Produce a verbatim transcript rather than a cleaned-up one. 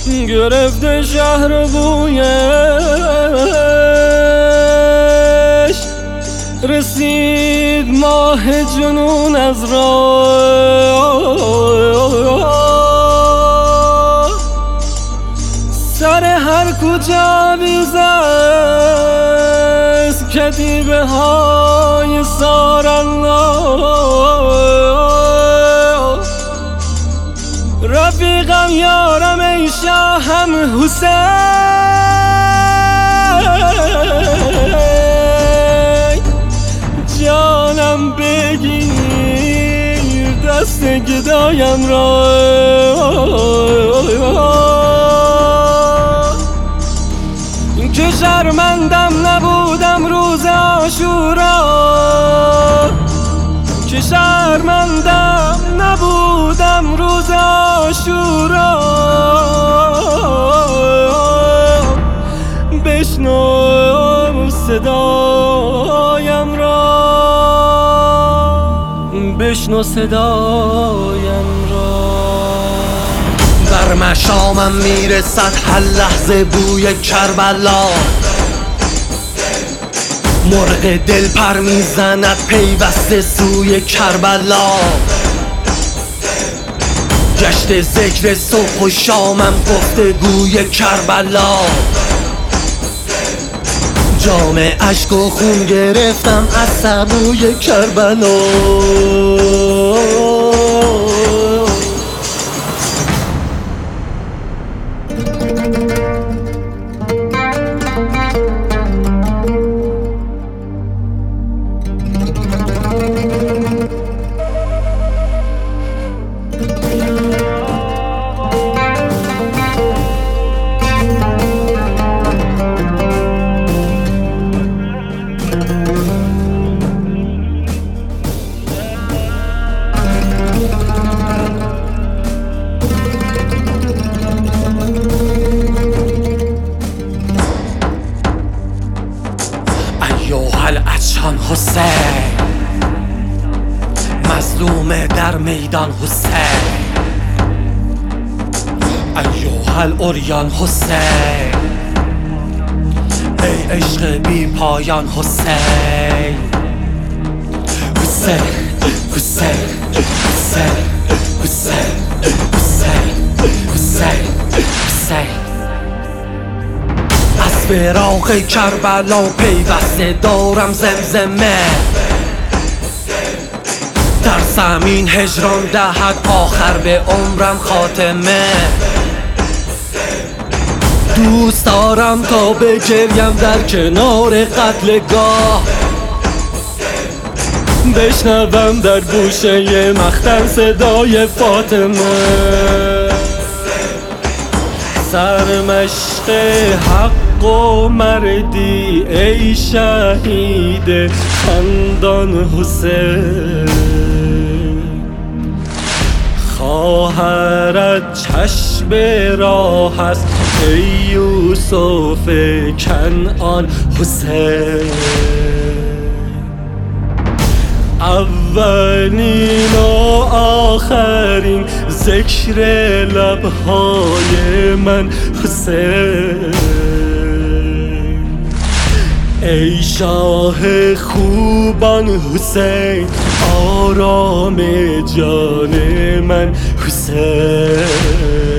گرفته شهر بویش، رسید ماه جنون از راه. سر هر کجا بیزست کتیبه های سارالله. رفیقم یارم ای شاهم حسین، جانم بگیر دست گدایم را. که شرمندم نبودم روز عاشورا، که شرمندم نبودم روز عاشورا. بشنو صدایم را، بشنو صدایم را. در مشامم میرسد هر لحظه بوی کربلا، مرغ دل پر میزند پیوسته سوی کربلا. گشت ذکر صبح و شامم گفتگوی کربلا. جام اشک و خون گرفتم از سبوی کربلا. العطشان حسین، مظلوم در میدان حسین. ایوه العریان حسین، ای عشق بی پایان حسین. حسین حسین حسین حسین حسین حسین حسین. از فراق کربلا پیوسته دارم زمزمه، در زمین هجران دهد آخر به عمرم خاتمه. دوست دارم تا بگریم در کنار قتلگاه، بشنوم در گوشه مختن صدای فاطمه. سرمشق حق و مردی ای شهید خندان حسین. خواهرت چشم راه است ای یوسف کنعان حسین. اولین و آخرین ذکر لبهای من حسین. ای شاه خوبان حسین، آرام جان من حسین.